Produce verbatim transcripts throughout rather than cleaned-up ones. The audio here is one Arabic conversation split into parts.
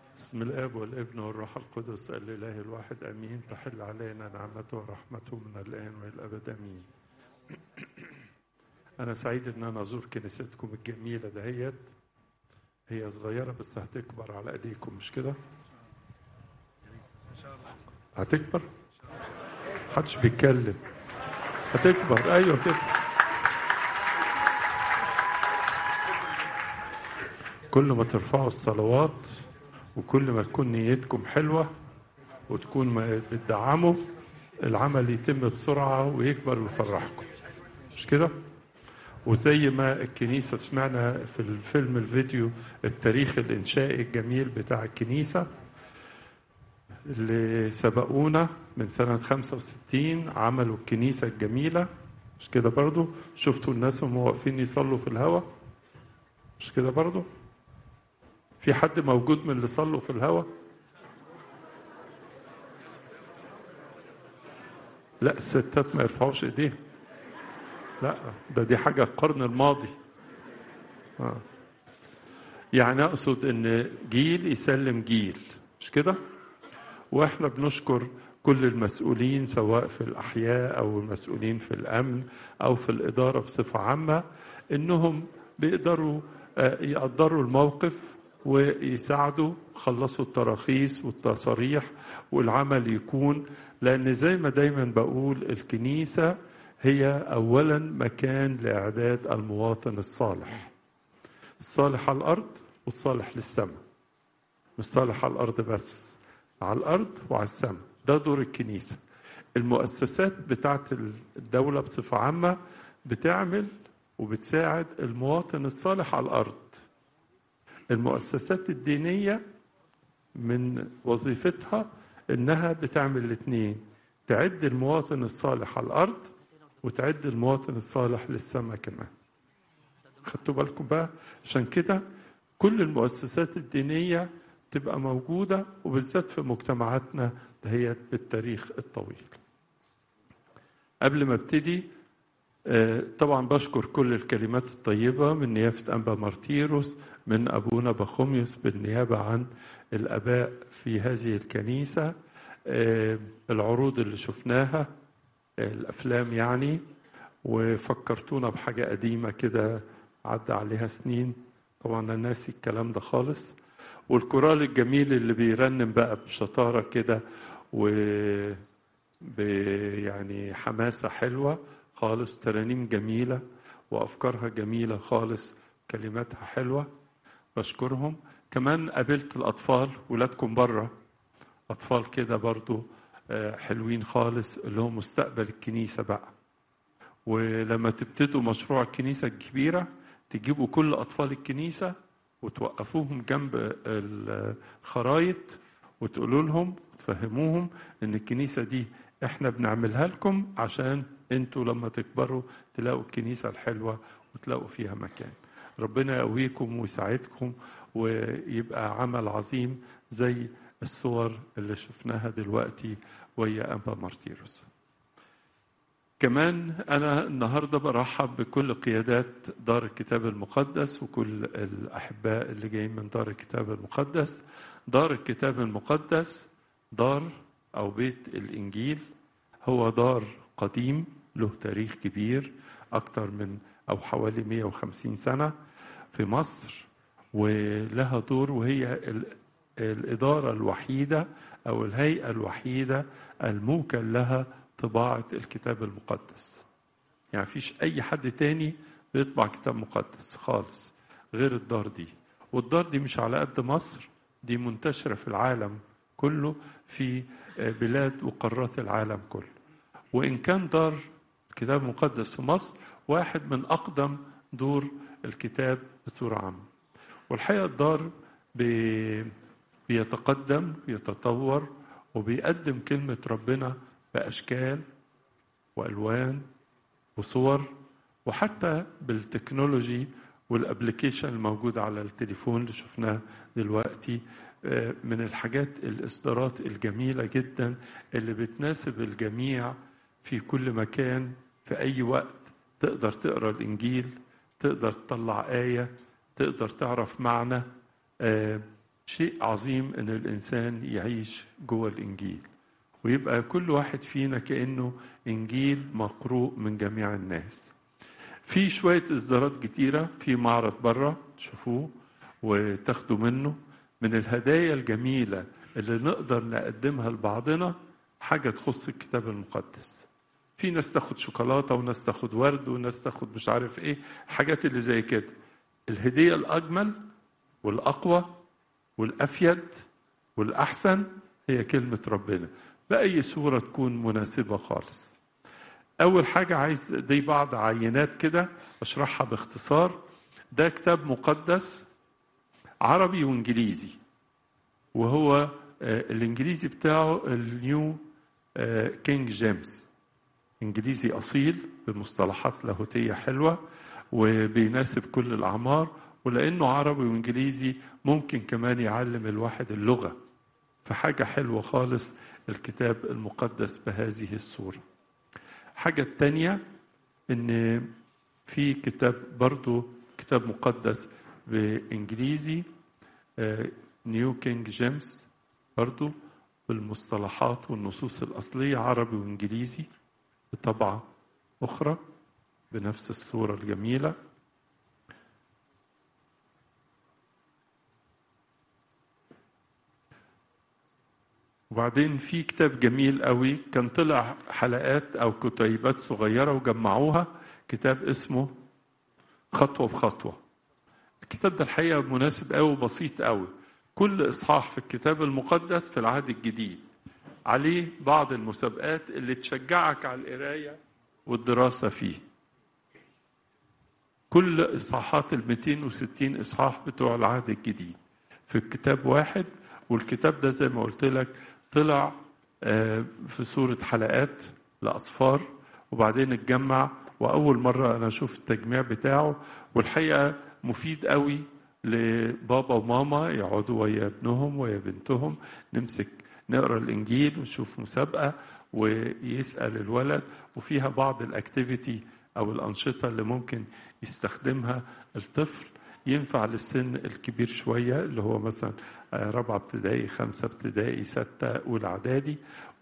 بسم الآب والابن والروح القدس الإله الواحد أمين. تحل علينا نعمته ورحمته من الآن وإلى الأبد أمين. أنا سعيد إن أنا أزور كنيستكم الجميلة دهيت. هي صغيرة بس هتكبر على أيديكم، مش كده؟ هتكبر؟ محدش بيتكلم. هتكبر، أيوة كده. كل ما ترفعوا الصلوات وكل ما تكون نيتكم حلوة وتكون ما بتدعموا العمل يتم بسرعة ويكبر ويفرحكم، مش كده؟ وزي ما الكنيسة سمعنا في الفيلم الفيديو التاريخ الإنشائي الجميل بتاع الكنيسة اللي سبقونا من سنة خمسة وستين، عملوا الكنيسة الجميلة، مش كده برضو؟ شفتوا الناس هم واقفين يصلوا في الهواء، مش كده برضو؟ في حد موجود من اللي صلوا في الهواء؟ لا، الستات ما يرفعوش ايديهم، لا ده دي حاجة القرن الماضي. آه. يعني أقصد إن جيل يسلم جيل، مش كده؟ وإحنا بنشكر كل المسؤولين سواء في الأحياء أو المسؤولين في الأمن أو في الإدارة بصفة عامة، إنهم بيقدروا يقدروا الموقف ويساعدوا خلصوا التراخيص والتصاريح والعمل يكون، لأن زي ما دايما بقول الكنيسة هي أولا مكان لإعداد المواطن الصالح، الصالح على الأرض والصالح للسماء، مش صالح على الأرض بس، على الأرض وعلى السماء. ده دور الكنيسة. المؤسسات بتاعت الدولة بصفة عامة بتعمل وبتساعد المواطن الصالح على الأرض. المؤسسات الدينية من وظيفتها إنها بتعمل الاثنين، تعد المواطن الصالح على الأرض وتعد المواطن الصالح للسماء كمان. خدتوا بالكم بقى؟ عشان كده كل المؤسسات الدينية تبقى موجودة، وبالذات في مجتمعاتنا دهيت بالتاريخ الطويل. قبل ما ابتدي طبعا بشكر كل الكلمات الطيبة من نيافة أنبا مارتيروس، من أبونا بخوميوس بالنيابة عن الآباء في هذه الكنيسة. العروض اللي شفناها، الأفلام يعني، وفكرتونا بحاجة قديمة كده عدى عليها سنين، طبعا أنا ناسي الكلام ده خالص. والكورال الجميل اللي بيرنم بقى بشطارة كده و يعني حماسة حلوة خالص، ترانيم جميلة وأفكارها جميلة خالص، كلماتها حلوة، بشكرهم. كمان قابلت الأطفال، ولادكم بره أطفال كده برضو حلوين خالص، اللي هم مستقبل الكنيسة بقى. ولما تبتدوا مشروع الكنيسة الكبيرة تجيبوا كل أطفال الكنيسة وتوقفوهم جنب الخرايط وتقولوا لهم وتفهموهم إن الكنيسة دي إحنا بنعملها لكم عشان أنتوا لما تكبروا تلاقوا الكنيسة الحلوة وتلاقوا فيها مكان. ربنا يقويكم ويساعدكم ويبقى عمل عظيم زي الصور اللي شفناها دلوقتي ويا أنبا مارتيروس. كمان أنا النهاردة برحب بكل قيادات دار الكتاب المقدس وكل الأحباء اللي جايين من دار الكتاب المقدس. دار الكتاب المقدس دار أو بيت الإنجيل، هو دار قديم له تاريخ كبير أكتر من أو حوالي مئة وخمسين سنة في مصر، ولها دور، وهي الإدارة الوحيدة أو الهيئة الوحيدة الموكل لها طباعة الكتاب المقدس. يعني فيش أي حد تاني بيطبع كتاب مقدس خالص غير الدار دي. والدار دي مش على قد مصر، دي منتشرة في العالم كله، في بلاد وقارات العالم كله. وإن كان دار الكتاب المقدس في مصر واحد من أقدم دور الكتاب بصورة عامة. والحقيقة الدار بيتقدم ويتطور وبيقدم كلمة ربنا بأشكال وألوان وصور، وحتى بالتكنولوجي والابليكيشن الموجود على التليفون اللي شفناه دلوقتي، من الحاجات الإصدارات الجميلة جدا اللي بتناسب الجميع في كل مكان في أي وقت. تقدر تقرأ الإنجيل، تقدر تطلع آية، تقدر تعرف معنى شيء عظيم ان الانسان يعيش جوه الانجيل، ويبقى كل واحد فينا كأنه انجيل مقروء من جميع الناس. في شوية اصدارات كتيرة في معرض بره تشوفوه وتاخدوا منه، من الهدايا الجميلة اللي نقدر نقدمها لبعضنا حاجة تخص الكتاب المقدس. في ناس تاخد شوكولاتة وناس تاخد ورد وناس تاخد مش عارف ايه، حاجات اللي زي كده. الهدية الأجمل والأقوى والأفيد والأحسن هي كلمة ربنا بأي صورة تكون مناسبة خالص. أول حاجة عايز دي بعض عينات كده أشرحها باختصار. ده كتاب مقدس عربي وإنجليزي، وهو الإنجليزي بتاعه النيو كينج جيمس، إنجليزي أصيل بمصطلحات لاهوتية حلوة وبيناسب كل الأعمار، ولأنه عربي وإنجليزي ممكن كمان يعلم الواحد اللغة، فحاجة حلوة خالص الكتاب المقدس بهذه الصورة. حاجة التانية إن في كتاب برضو كتاب مقدس بإنجليزي نيو كينج جيمس برضو بالمصطلحات والنصوص الأصلية عربي وإنجليزي بطبعة أخرى بنفس الصورة الجميلة. وبعدين في كتاب جميل قوي كان طلع حلقات أو كتيبات صغيرة وجمعوها، كتاب اسمه خطوة بخطوة. الكتاب ده الحقيقة مناسب قوي وبسيط قوي. كل إصحاح في الكتاب المقدس في العهد الجديد عليه بعض المسابقات اللي تشجعك على القراية والدراسة فيه. كل إصحاحات المئتين وستين إصحاح بتوع العهد الجديد في الكتاب واحد. والكتاب ده زي ما قلت لك طلع في صورة حلقات لأصفار وبعدين اتجمع، وأول مرة أنا أشوف التجميع بتاعه، والحقيقة مفيد قوي لبابا وماما يقعدوا ويا ابنهم ويا بنتهم، نمسك نقرأ الإنجيل ونشوف مسابقة ويسأل الولد، وفيها بعض الأكتيفيتي أو الأنشطة اللي ممكن يستخدمها الطفل، ينفع للسن الكبير شوية اللي هو مثلا رابعة ابتدائي خمسة ابتدائي ستة أولى إعدادي.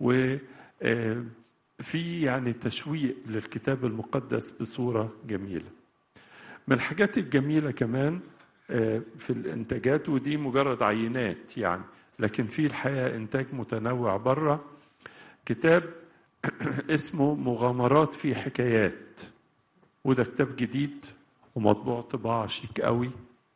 وفي يعني تشويق للكتاب المقدس بصورة جميلة. من الحاجات الجميلة كمان في الانتاجات، ودي مجرد عينات يعني، لكن في الحقيقة انتاج متنوع بره، كتاب اسمه مغامرات في حكايات، وده كتاب جديد ومطبوع طباعة شيك قوي،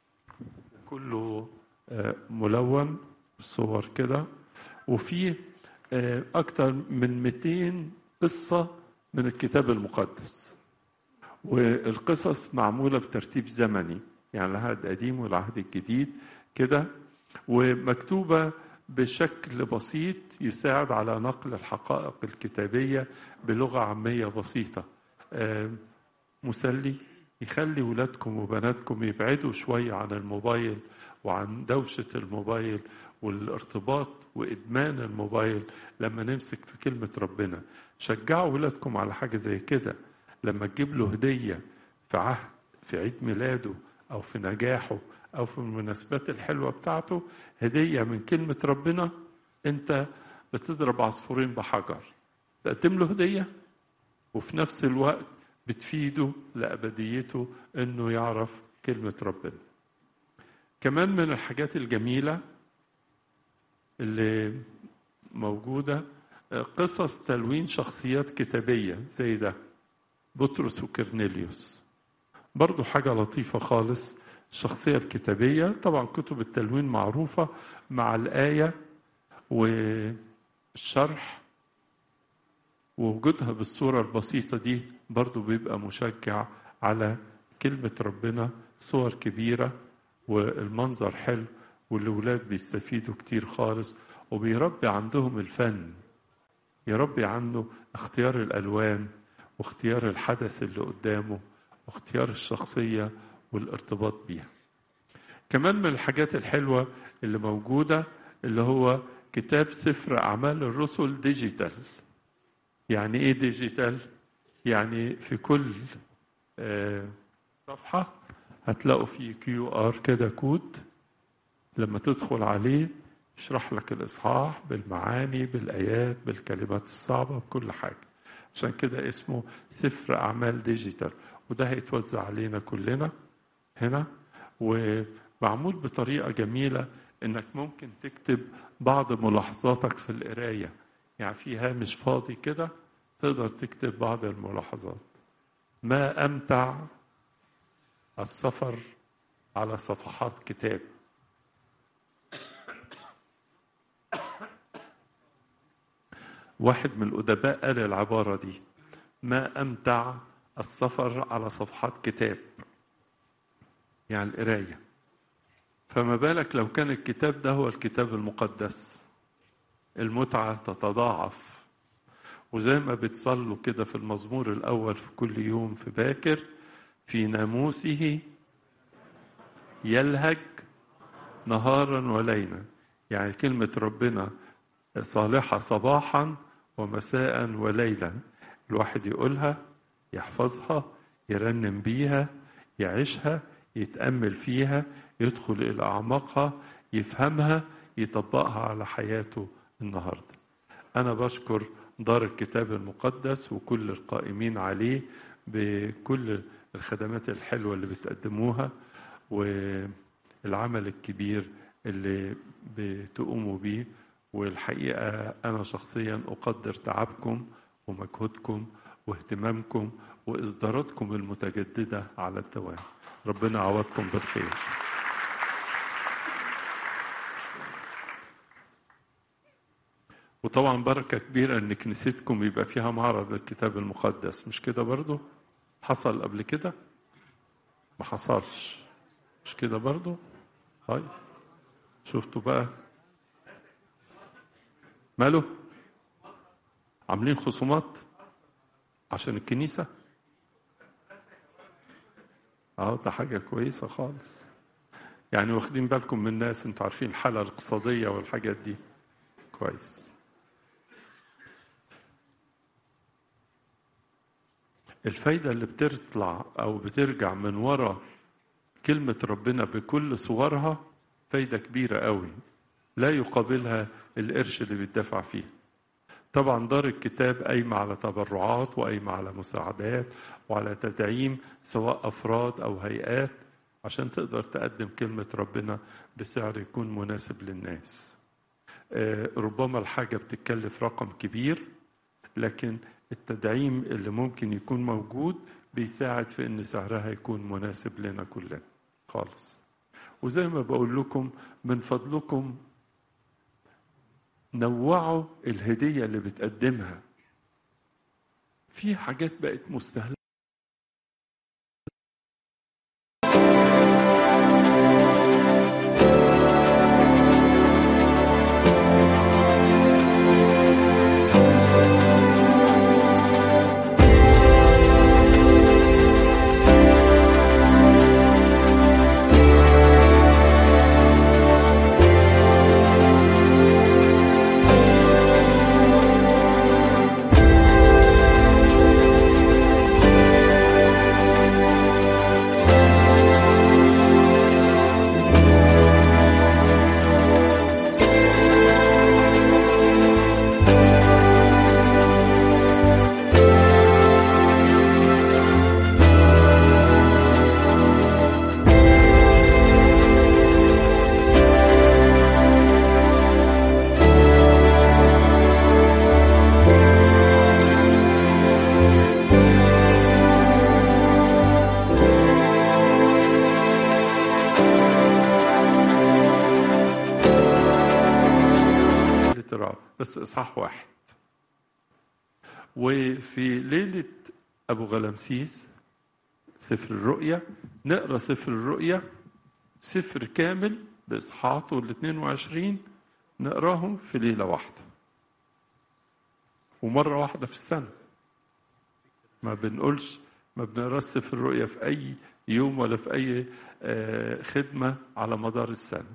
كله ملون بالصور كده، وفيه أكتر من مئتين قصة من الكتاب المقدس، والقصص معمولة بترتيب زمني يعني العهد القديم والعهد الجديد كده، ومكتوبة بشكل بسيط يساعد على نقل الحقائق الكتابية بلغة عامية بسيطة، مسلي، يخلي ولادكم وبناتكم يبعدوا شوية عن الموبايل وعن دوشة الموبايل والارتباط وإدمان الموبايل. لما نمسك في كلمة ربنا شجعوا ولادكم على حاجة زي كده، لما تجيب له هدية في عهد في عيد ميلاده أو في نجاحه أو في المناسبات الحلوة بتاعته هدية من كلمة ربنا، أنت بتضرب عصفورين بحجر، تقدم له هدية وفي نفس الوقت بتفيده لأبديته أنه يعرف كلمة ربنا. كمان من الحاجات الجميلة اللي موجودة قصص تلوين شخصيات كتابية زي ده بطرس وكرنيليوس، برضو حاجة لطيفة خالص. الشخصية الكتابية طبعا كتب التلوين معروفة مع الآية والشرح، ووجودها بالصورة البسيطة دي برضو بيبقى مشجع على كلمة ربنا. صور كبيرة والمنظر حلو والأولاد بيستفيدوا كتير خالص، وبيربي عندهم الفن، يربي عنه اختيار الألوان واختيار الحدث اللي قدامه واختيار الشخصية والارتباط بيها. كمان من الحاجات الحلوة اللي موجودة اللي هو كتاب سفر أعمال الرسل ديجيتال. يعني إيه ديجيتال؟ يعني في كل صفحة هتلاقوا فيه كيو آر كده كود لما تدخل عليه يشرح لك الإصحاح بالمعاني بالآيات بالكلمات الصعبة بكل حاجة. عشان كده اسمه سفر أعمال ديجيتال، وده هيتوزع علينا كلنا هنا، ومعمول بطريقة جميلة إنك ممكن تكتب بعض ملاحظاتك في القراية. يعني في هامش فاضي كده تقدر تكتب بعض الملاحظات. ما أمتع السفر على صفحات كتاب. واحد من الأدباء قال العبارة دي: ما أمتع السفر على صفحات كتاب، يعني القراية. فما بالك لو كان الكتاب ده هو الكتاب المقدس، المتعة تتضاعف. وزي ما بتصلوا كده في المزمور الأول في كل يوم في باكر: في ناموسه يلهج نهارا وليلا. يعني كلمة ربنا صالحة صباحا ومساء وليلا، الواحد يقولها يحفظها يرنم بيها يعيشها يتأمل فيها يدخل إلى أعماقها يفهمها يطبقها على حياته النهاردة. أنا بشكر دار الكتاب المقدس وكل القائمين عليه بكل الخدمات الحلوة اللي بتقدموها والعمل الكبير اللي بتقوموا بيه. والحقيقة أنا شخصيا أقدر تعبكم ومجهودكم واهتمامكم وإصداراتكم المتجددة على الدوام. ربنا يعوضكم بالخير. وطبعا بركة كبيرة ان كنيستكم يبقى فيها معرض الكتاب المقدس، مش كده برضو؟ حصل قبل كده؟ ما حصلش، مش كده برضو؟ هاي شفتوا بقى ماله؟ عاملين خصومات عشان الكنيسة؟ اه ده حاجة كويسة خالص. يعني واخدين بالكم من الناس، انتوا عارفين الحالة الاقتصادية والحاجات دي كويس. الفايدة اللي بتطلع أو بترجع من وراء كلمة ربنا بكل صورها فايدة كبيرة قوي لا يقابلها القرش اللي بيدفع فيه. طبعا دار الكتاب قايمة على تبرعات وقايمة على مساعدات وعلى تدعيم سواء أفراد أو هيئات عشان تقدر تقدم كلمة ربنا بسعر يكون مناسب للناس. ربما الحاجة بتتكلف رقم كبير، لكن التدعيم اللي ممكن يكون موجود بيساعد في ان سعرها يكون مناسب لنا كلنا خالص. وزي ما بقول لكم من فضلكم نوعوا الهدية اللي بتقدمها. في حاجات بقت مستهلكة بس إصحاح واحد. وفي ليلة أبو غلمسيس سفر الرؤيا نقرأ سفر الرؤيا سفر كامل بإصحاحاته الاثنين وعشرين نقراهم في ليلة واحدة ومرة واحدة في السنة. ما بنقولش ما بنقراش سفر الرؤيا في أي يوم ولا في أي خدمة على مدار السنة.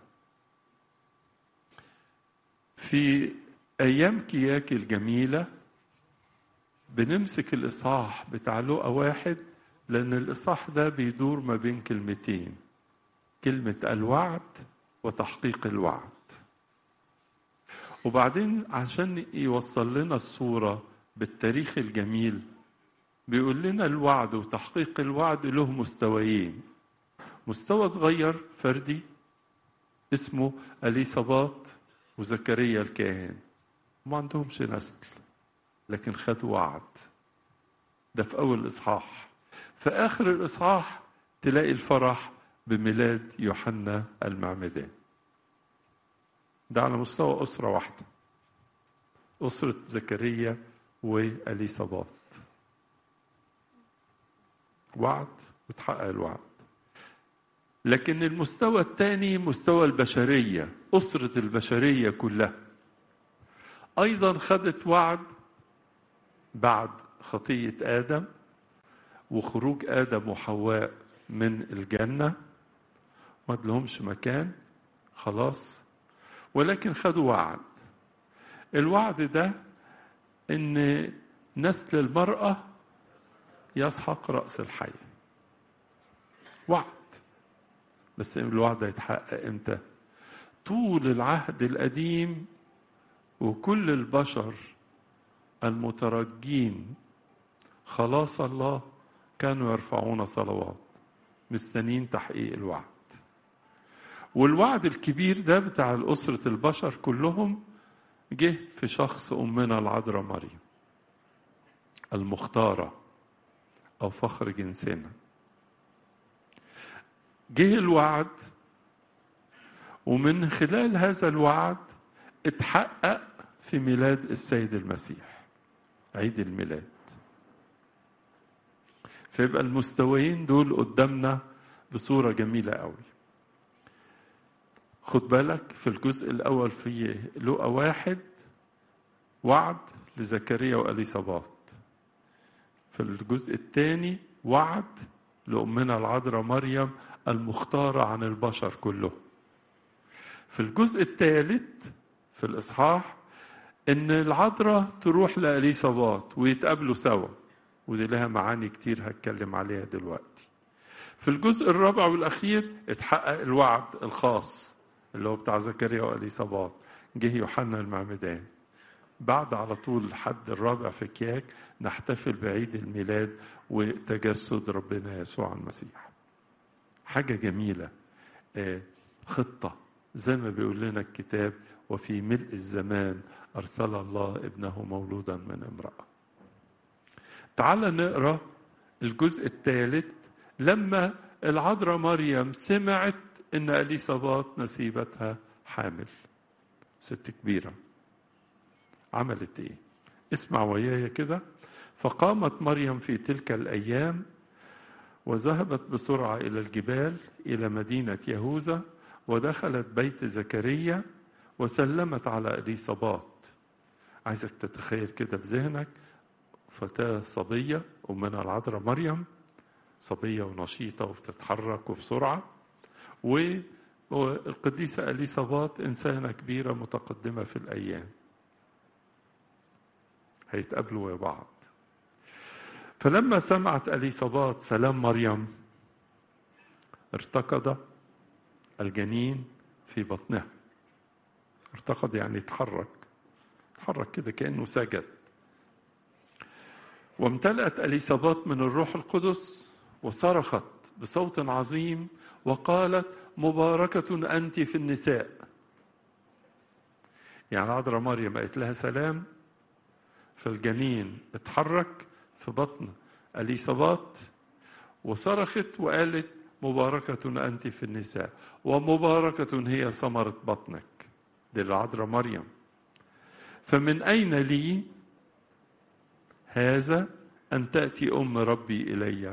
في أيام كياك الجميلة بنمسك الإصحاح بتاع لقا واحد، لأن الإصحاح ده بيدور ما بين كلمتين: كلمة الوعد وتحقيق الوعد. وبعدين عشان يوصل لنا الصورة بالتاريخ الجميل بيقول لنا الوعد وتحقيق الوعد له مستويين. مستوى صغير فردي اسمه أليصابات وزكريا الكاهن، ما عندهمش نسل لكن خدوا وعد. ده في أول إصحاح. في آخر الإصحاح تلاقي الفرح بميلاد يوحنا المعمدان. ده على مستوى أسرة واحدة، أسرة زكريا وأليصابات. وعد وتحقق الوعد. لكن المستوى الثاني مستوى البشرية، أسرة البشرية كلها أيضا خدت وعد بعد خطية آدم وخروج آدم وحواء من الجنة، ما لهمش مكان خلاص، ولكن خدوا وعد. الوعد ده إن نسل المرأة يسحق رأس الحية. وعد، بس الوعد يتحقق امتى؟ طول العهد القديم وكل البشر المترجين خلاص الله كانوا يرفعون صلوات مستنين تحقيق الوعد. والوعد الكبير ده بتاع الأسرة البشر كلهم جه في شخص أمنا العذراء مريم المختارة أو فخر جنسنا. جه الوعد، ومن خلال هذا الوعد اتحقق في ميلاد السيد المسيح، عيد الميلاد. فيبقى المستويين دول قدامنا بصورة جميلة قوي. خد بالك في الجزء الأول في لوقا واحد وعد لزكريا وأليصابات، في الجزء الثاني وعد لأمنا العذراء مريم المختارة عن البشر كلهم. في الجزء الثالث في الإصحاح إن العذراء تروح لأليصابات ويتقابلوا سوا، ودي لها معاني كتير هتكلم عليها دلوقتي. في الجزء الرابع والأخير اتحقق الوعد الخاص اللي هو بتاع زكريا وأليصابات، جه يوحنا المعمدان. بعد على طول الحد الرابع في كياك نحتفل بعيد الميلاد وتجسد ربنا يسوع المسيح. حاجة جميلة، خطة زي ما بيقول لنا الكتاب: وفي ملء الزمان أرسل الله ابنه مولودا من امرأة. تعال نقرأ الجزء الثالث. لما العذراء مريم سمعت إن أليصابات نسيبتها حامل، ست كبيرة، عملت إيه؟ اسمع وياي كده. فقامت مريم في تلك الأيام وذهبت بسرعة إلى الجبال إلى مدينة يهوذا، ودخلت بيت زكريا وسلمت على أليصابات. عايزك تتخيل كده في ذهنك فتاة صبية أمنا العذراء مريم، صبية ونشيطة وبتتحرك وبسرعة، والقديسة أليصابات إنسانة كبيرة متقدمة في الأيام. هيتقابلوا مع بعض. فلما سمعت أليصابات سلام مريم ارتقد الجنين في بطنها. ارتقد يعني يتحرك، تحرك كده كأنه سجد. وامتلأت أليصابات من الروح القدس وصرخت بصوت عظيم وقالت: مباركة أنت في النساء. يعني عذراء مريم قالت لها سلام، فالجنين اتحرك في بطن أليصابات وصرخت وقالت: مباركة أنت في النساء ومباركة هي ثمرة بطنك. دي العذراء مريم. فمن أين لي هذا أن تأتي أم ربي إلي؟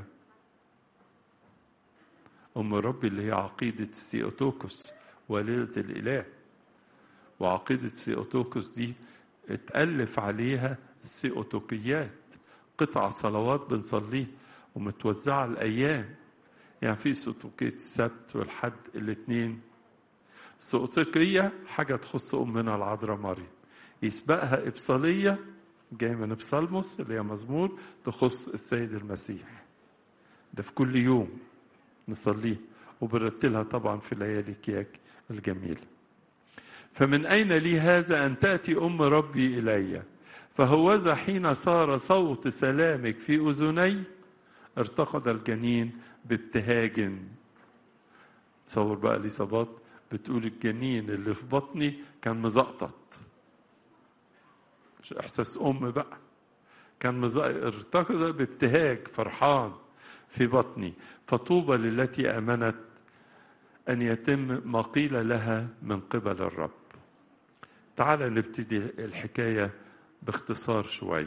أم ربي اللي هي عقيدة السيوتوكوس والدة الإله. وعقيدة السيوتوكوس دي اتألف عليها السيوتوكيات، قطع صلوات بنصليه ومتوزعة الأيام. يعني في سيوتوكية السبت والحد الاثنين. سيوتوكية حاجة تخص أمنا العذراء مريم، يسبقها إبصالية جاي من بصالموس اللي هي مزمور تخص السيد المسيح. ده في كل يوم نصليه وبرتلها طبعا في ليالي كياك الجميلة. فمن أين لي هذا أن تأتي أم ربي إلي؟ فهوذا حين صار صوت سلامك في أذني ارتقد الجنين بابتهاج. تصور بقى اليصابات بتقول الجنين اللي في بطني كان مزقطط، مش إحساس أم بقى، كان مزقطط، ارتقد بابتهاج، فرحان في بطني. فطوبى للتي آمنت أن يتم ما قيل لها من قبل الرب. تعال نبتدي الحكاية باختصار شوية.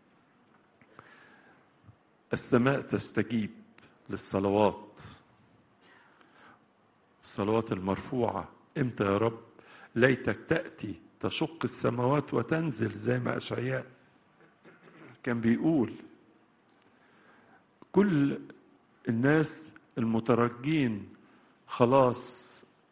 السماء تستجيب للصلوات، الصلوات المرفوعة. امتى يا رب؟ ليتك تأتي تشق السماوات وتنزل، زي ما أشعياء كان بيقول. كل الناس المترجين خلاص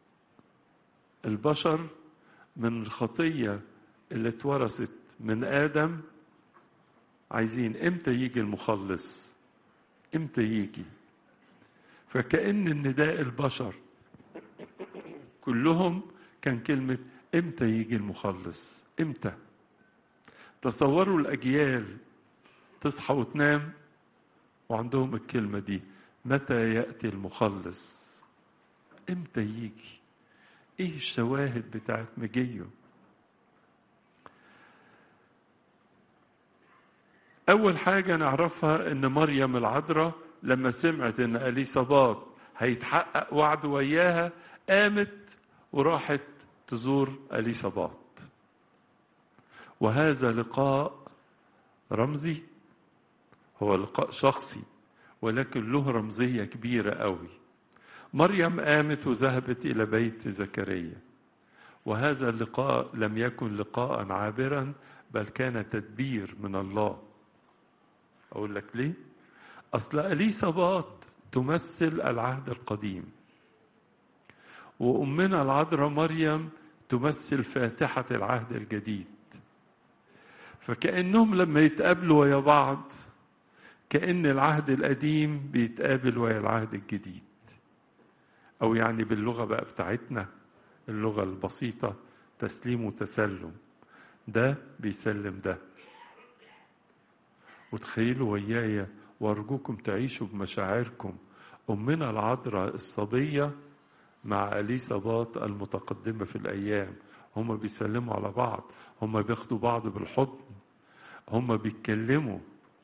البشر من الخطية اللي اتورثت من آدم، عايزين امتى يجي المخلص، امتى يجي. فكأن النداء البشر كلهم كان كلمة امتى يجي المخلص، امتى. تصوروا الأجيال تصحى وتنام وعندهم الكلمة دي، متى يأتي المخلص، امتى يجي، ايه الشواهد بتاعت مجيه. اول حاجة نعرفها ان مريم العذراء لما سمعت ان اليصابات هيتحقق وعد وياها قامت وراحت تزور اليصابات. وهذا لقاء رمزي، هو لقاء شخصي ولكن له رمزية كبيرة قوي. مريم قامت وذهبت إلى بيت زكريا، وهذا اللقاء لم يكن لقاء عابرا بل كان تدبير من الله. أقول لك ليه؟ أصل اليصابات تمثل العهد القديم، وأمنا العذراء مريم تمثل فاتحة العهد الجديد. فكأنهم لما يتقابلوا ويا بعض كأن العهد القديم بيتقابل ويا العهد الجديد، أو يعني باللغة بقى بتاعتنا اللغة البسيطة تسليم وتسلم، ده بيسلم ده. وتخيلوا ويايا وارجوكم تعيشوا بمشاعركم أمنا العذراء الصبية مع اليصابات المتقدمة في الأيام، هم بيسلموا على بعض، هم بياخدوا بعض بالحضن، هم بيتكلموا.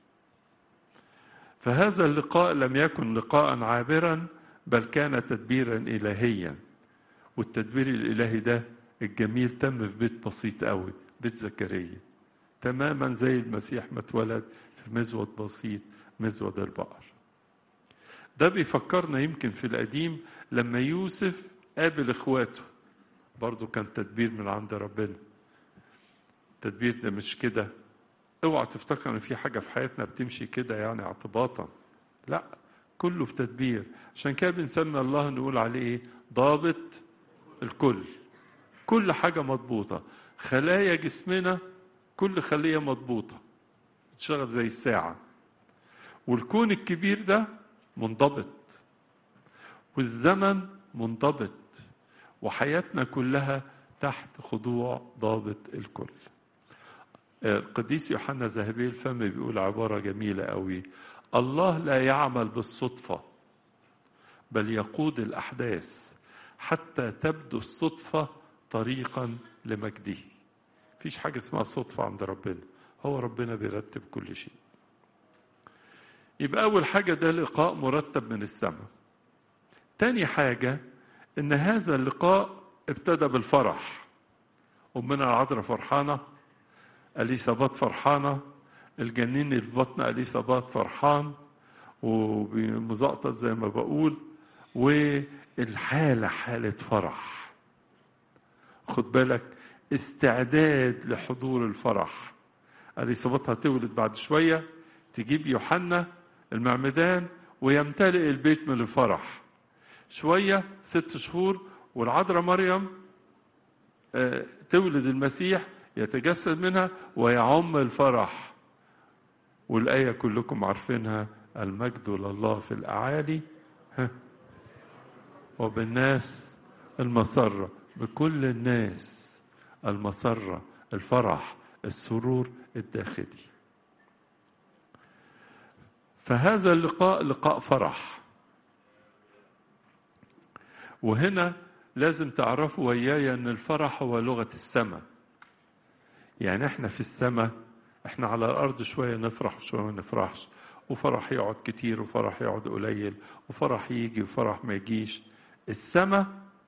فهذا اللقاء لم يكن لقاء عابرا بل كان تدبيرا إلهيا. والتدبير الإلهي ده الجميل تم في بيت بسيط قوي، بيت زكريا، تماما زي المسيح ما اتولد في مزود بسيط، مزود البقر. ده بيفكرنا يمكن في القديم لما يوسف قابل اخواته، برضو كان تدبير من عند ربنا. التدبير ده مش كده، اوعى تفتكر ان في حاجة في حياتنا بتمشي كده يعني اعتباطا، لا، كله بتدبير. عشان كده بنسمي الله نقول عليه ايه؟ ضابط الكل. كل حاجة مضبوطة، خلايا جسمنا كل خلية مضبوطة تشتغل زي الساعة، والكون الكبير ده منضبط، والزمن منضبط، وحياتنا كلها تحت خضوع ضابط الكل. القديس يوحنا ذهبي الفم بيقول عبارة جميلة قوي: الله لا يعمل بالصدفة بل يقود الأحداث حتى تبدو الصدفة طريقا لمجده. فيش حاجة اسمها صدفة عند ربنا، هو ربنا بيرتب كل شيء. يبقى أول حاجة ده لقاء مرتب من السماء. تاني حاجة إن هذا اللقاء ابتدى بالفرح. أمنا العذراء فرحانة، اليصابات فرحانة، الجنين اللي في بطن اليصابات فرحان ومزقطط زي ما بقول، والحالة حالة فرح. خد بالك، استعداد لحضور الفرح. اليصابات هتولد بعد شوية، تجيب يوحنا المعمدان ويمتلئ البيت من الفرح. شوية ست شهور والعذراء مريم تولد المسيح يتجسد منها ويعم الفرح. والآية كلكم عارفينها: المجد لله في الأعالي وبالناس المسرة بكل الناس، المسرة، الفرح، السرور الداخلي. فهذا اللقاء لقاء فرح. وهنا لازم تعرفوا وياي ان الفرح هو لغة السماء. يعني احنا في السماء، احنا على الارض شوية نفرح وشوية ما نفرحش، وفرح يقعد كتير وفرح يقعد قليل، وفرح يجي وفرح ما يجيش. السماء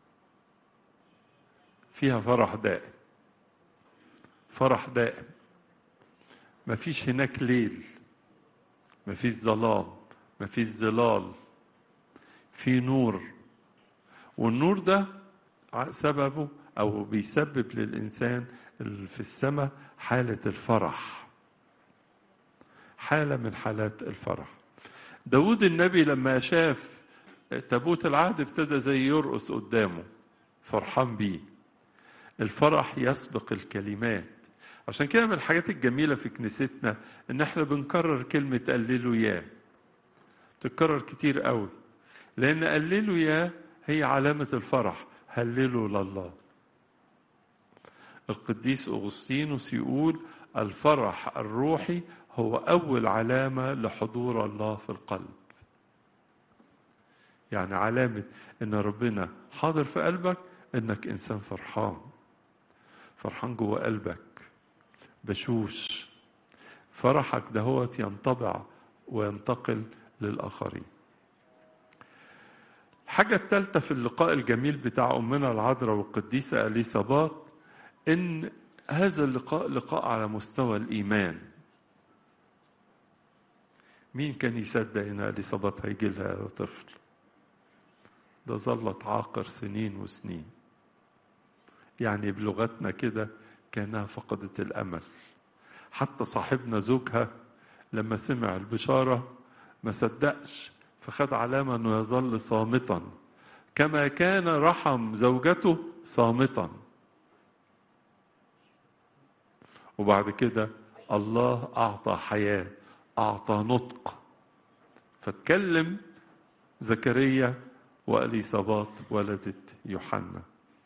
فيها فرح دائم، فرح دائم. مفيش هناك ليل، مفيش ظلام، مفيش ظلال، في نور. والنور ده سببه أو بيسبب للإنسان في السماء حالة الفرح، حالة من حالات الفرح. داود النبي لما شاف تابوت العهد ابتدى زي يرقص قدامه، فرحان بيه. الفرح يسبق الكلمات. عشان كده من الحاجات الجميلة في كنيستنا ان احنا بنكرر كلمة قللوا يا، تتكرر كتير قوي، لان قللوا يا هي علامة الفرح. هللوا لله. القديس أغسطينوس يقول الفرح الروحي هو أول علامة لحضور الله في القلب. يعني علامة إن ربنا حاضر في قلبك إنك إنسان فرحان، فرحان جوه قلبك، بشوش. فرحك دهوت ينطبع وينتقل للآخرين. الحاجة الثالثة في اللقاء الجميل بتاع أمنا العذراء والقديسة إليصابات إن هذا اللقاء لقاء على مستوى الإيمان. مين كان يصدق إن إليصابات هيجي لها طفل؟ ده ظلت عاقر سنين وسنين. يعني بلغتنا كده كانها فقدت الأمل. حتى صاحبنا زوجها لما سمع البشارة ما صدقش، فخد علامة أنه يظل صامتا كما كان رحم زوجته صامتا. وبعد كده الله أعطى حياة، أعطى نطق، فتكلم زكريا وإليصابات ولدت يوحنا.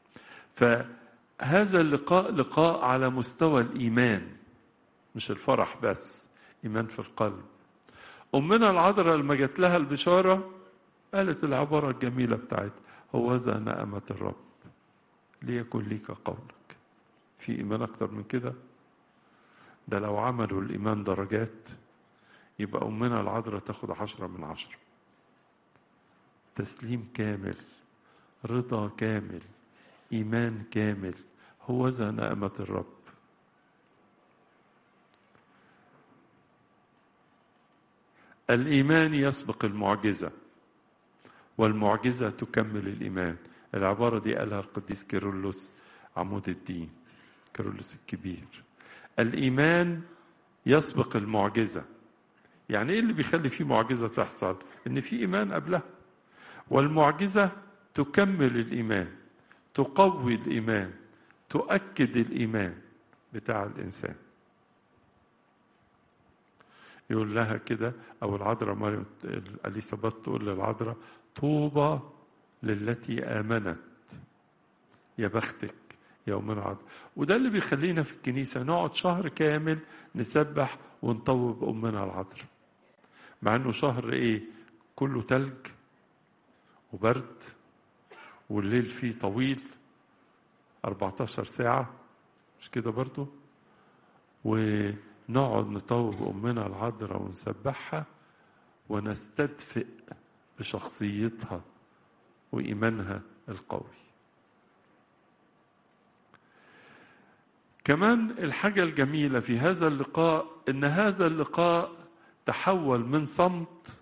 فهذا اللقاء لقاء على مستوى الإيمان، مش الفرح بس، إيمان في القلب. أمنا العذراء لما جت لها البشارة قالت العبارة الجميلة بتاعتها: هوذا نعمة الرب ليكن ليك قولك. في إيمان أكتر من كده؟ ده لو عملوا الإيمان درجات يبقى أمنا العذراء تاخد عشرة من عشرة. تسليم كامل، رضا كامل، إيمان كامل. هوذا نعمة الرب. الإيمان يسبق المعجزة، والمعجزة تكمل الإيمان. العبارة دي قالها القديس كيرلس عمود الدين، كيرلس الكبير. الإيمان يسبق المعجزة. يعني إيه اللي بيخلي فيه معجزة تحصل؟ إن في إيمان قبلها. والمعجزة تكمل الإيمان، تقوي الإيمان، تؤكد الإيمان بتاع الإنسان. يقول لها كده، أو العذراء مريم إليصابات تقول للعذراء: طوبى للتي آمنت. يا بختك يا أم العذراء. وده اللي بيخلينا في الكنيسة نقعد شهر كامل نسبح ونطوب أمنا العذراء، مع أنه شهر إيه؟ كله تلج وبرد، والليل فيه طويل أربعتاشر ساعة، مش كده برضو؟ ونقعد نطوب أمنا العذراء ونسبحها ونستدفئ بشخصيتها وإيمانها القوي. كمان الحاجة الجميلة في هذا اللقاء إن هذا اللقاء تحول من صمت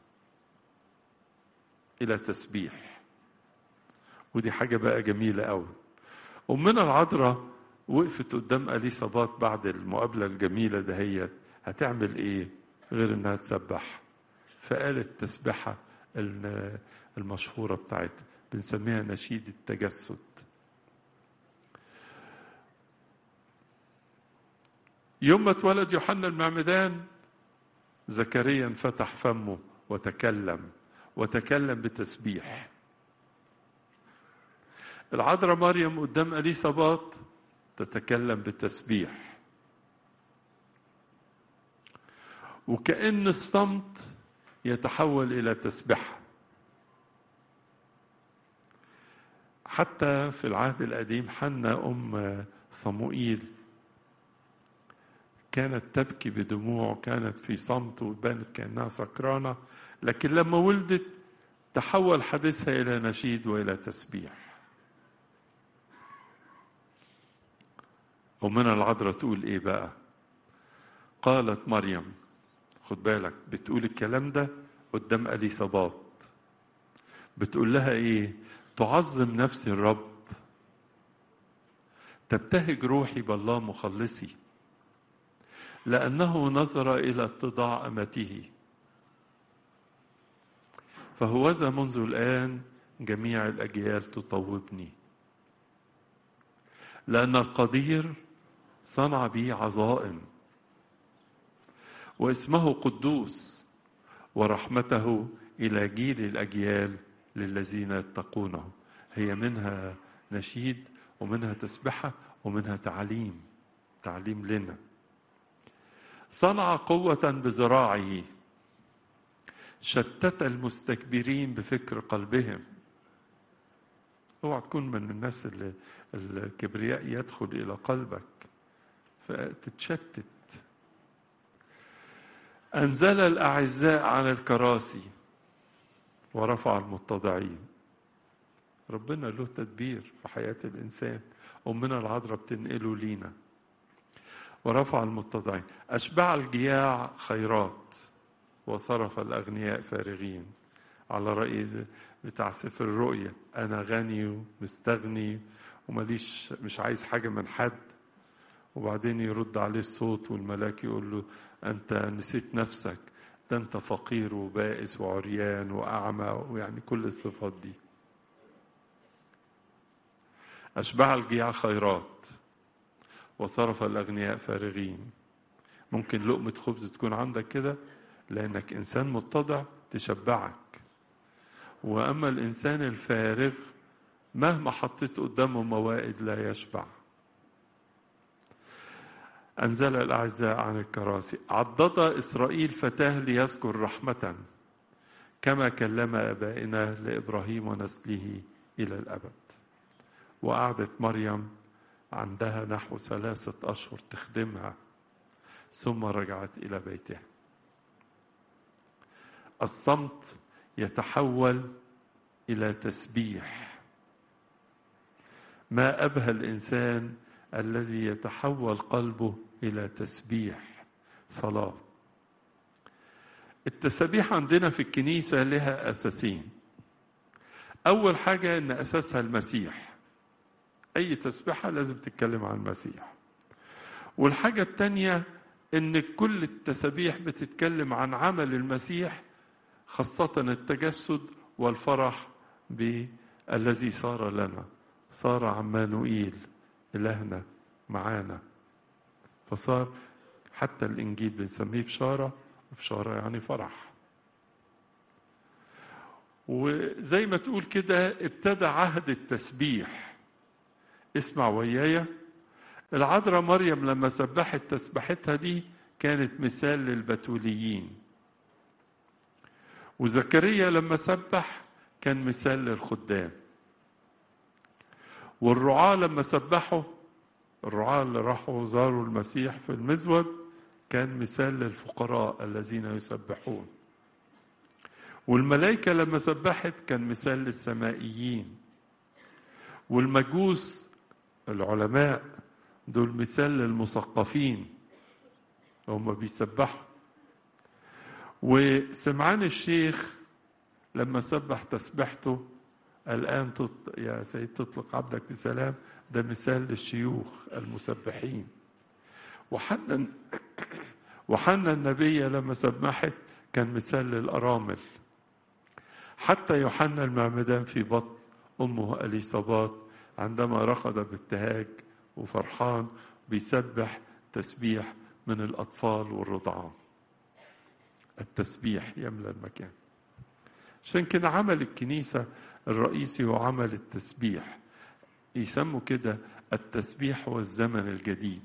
إلى تسبيح. ودي حاجة بقى جميلة قوي. أمنا العذراء وقفت قدام إليصابات بعد المقابلة الجميلة دهيت، هتعمل إيه غير إنها تسبح؟ فقالت تسبحة المشهورة بتاعتها بنسميها نشيد التجسد. يوم ما اتولد يوحنا المعمدان زكريا فتح فمه وتكلم، وتكلم بتسبيح. العذراء مريم قدام إليصابات تتكلم بالتسبيح، وكأن الصمت يتحول إلى تسبيح. حتى في العهد القديم حنة أم صموئيل كانت تبكي بدموع، كانت في صمت وبانت كأنها سكرانة، لكن لما ولدت تحول حديثها إلى نشيد وإلى تسبيح. ومن العذراء تقول إيه بقى؟ قالت مريم، خد بالك بتقول الكلام ده قدام إليصابات، بتقول لها إيه؟ تعظم نفسي الرب، تبتهج روحي بالله مخلصي، لأنه نظر إلى اتضاع أمته، فهوذا منذ الآن جميع الأجيال تطوبني، لأن القدير صنع بي عظائم، واسمه قدوس، ورحمته إلى جيل الأجيال للذين يتقونه. هي منها نشيد ومنها تسبحة ومنها تعليم، تعليم لنا. صنع قوة بذراعه، شتت المستكبرين بفكر قلبهم. اوعى تكون من الناس اللي الكبرياء يدخل إلى قلبك فتتشتت. أنزل الأعزاء عن الكراسي ورفع المتضعين. ربنا له تدبير في حياة الإنسان، أمنا العذراء بتنقله لينا. ورفع المتضعين، أشبع الجياع خيرات، وصرف الأغنياء فارغين. على رأي بتاع سفر الرؤيا، أنا غني ومستغني ومليش مش عايز حاجة من حد. وبعدين يرد عليه الصوت والملاك يقول له أنت نسيت نفسك، ده أنت فقير وبائس وعريان وأعمى، ويعني كل الصفات دي. أشبع الجياع خيرات وصرف الأغنياء فارغين. ممكن لقمة خبز تكون عندك كده لأنك إنسان متضع تشبعك، وأما الإنسان الفارغ مهما حطيت قدامه موائد لا يشبع. أنزل الأعزاء عن الكراسي، عضد إسرائيل فتاه ليذكر رحمة، كما كلم آبائنا لإبراهيم ونسله إلى الأبد. وقعدت مريم عندها نحو ثلاثة أشهر تخدمها، ثم رجعت إلى بيتها. الصمت يتحول إلى تسبيح. ما أبهى الإنسان الذي يتحول قلبه إلى تسبيح صلاة. التسبيح عندنا في الكنيسة لها أساسين. أول حاجة إن أساسها المسيح، أي تسبيحة لازم تتكلم عن المسيح. والحاجة التانية إن كل التسبيح بتتكلم عن عمل المسيح، خاصة التجسد والفرح بالذي صار لنا، صار عمانوئيل إلهنا معانا. فصار حتى الإنجيل بنسميه بشارة، وبشارة يعني فرح. وزي ما تقول كده ابتدى عهد التسبيح. اسمع ويايا، العذراء مريم لما سبحت تسبحتها دي كانت مثال للبتوليين، وزكريا لما سبح كان مثال للخدام، والرعاة لما سبحوا، الرعاة اللي راحوا زاروا المسيح في المزود، كان مثال للفقراء الذين يسبحون. والملائكة لما سبحت كان مثال للسمائيين. والمجوس العلماء دول مثال للمثقفين، هم بيسبحوا. وسمعان الشيخ لما سبح تسبحته، الآن تطلق يا سيد تطلق عبدك بسلام، ده مثال للشيوخ المسبحين. وحنا وحنا النبي لما سبحت كان مثال للأرامل. حتى يوحنا المعمدان في بطن أمه إليصابات عندما رقد بابتهاج وفرحان بيسبح تسبيح من الأطفال والرضعان. التسبيح يملأ المكان. عشان كده عمل الكنيسة الرئيسي هو عمل التسبيح. يسموا كده التسبيح هو الزمن الجديد.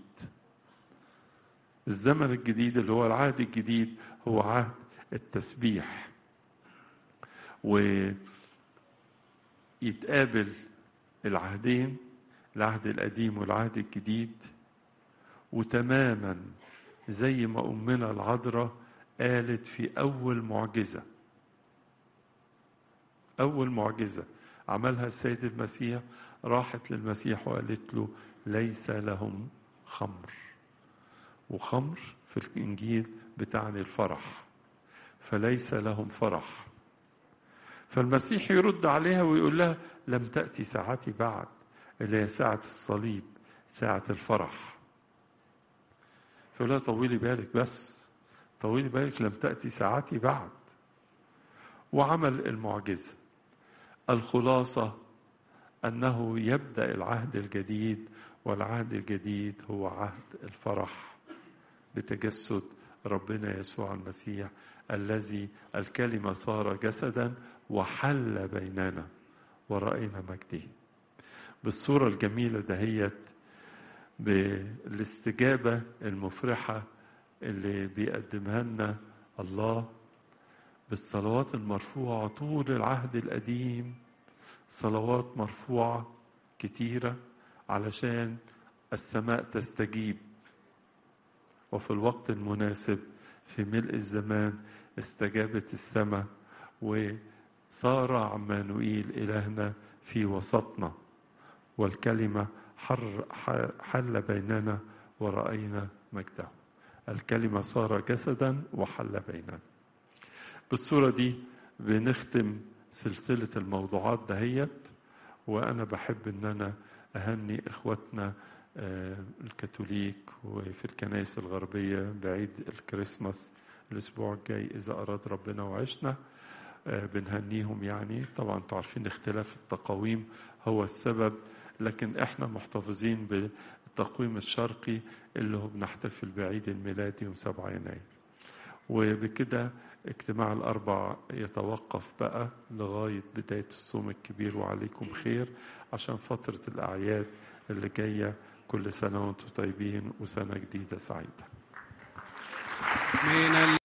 الزمن الجديد اللي هو العهد الجديد هو عهد التسبيح، ويتقابل العهدين، العهد القديم والعهد الجديد، وتماما زي ما أمنا العذراء قالت في أول معجزة. أول معجزة عملها السيد المسيح، راحت للمسيح وقالت له ليس لهم خمر. وخمر في الإنجيل بتعني الفرح، فليس لهم فرح. فالمسيح يرد عليها ويقول لها لم تأتي ساعتي بعد، اللي هي ساعة الصليب، ساعة الفرح. فيقول لها طولي بالك، بس طولي بالك، لم تأتي ساعتي بعد. وعمل المعجزة. الخلاصة أنه يبدأ العهد الجديد، والعهد الجديد هو عهد الفرح بتجسد ربنا يسوع المسيح الذي الكلمة صار جسدا وحل بيننا ورأينا مجده. بالصورة الجميلة دهيت، بالاستجابة المفرحة اللي بيقدمها لنا الله، بالصلوات المرفوعة طول العهد القديم، صلوات مرفوعة كتيرة علشان السماء تستجيب. وفي الوقت المناسب في ملء الزمان استجابت السماء، وصار عمانوئيل إلهنا في وسطنا، والكلمة حل بيننا ورأينا مجده. الكلمة صار جسدا وحل بيننا. بالصورة دي بنختم سلسلة الموضوعات دهيت. وأنا بحب أن أنا أهني إخواتنا الكاثوليك وفي الكنائس الغربية بعيد الكريسماس الأسبوع الجاي إذا أراد ربنا وعشنا. بنهنيهم. يعني طبعا انتوا عارفين اختلاف التقاويم هو السبب، لكن احنا محتفظين بالتقويم الشرقي اللي هو بنحتفل بعيد الميلاد يوم سبعة يناير. وبكده اجتماع الأربع يتوقف بقى لغاية بداية الصوم الكبير، وعليكم خير عشان فترة الأعياد اللي جاية. كل سنة وانتم طيبين وسنة جديدة سعيدة.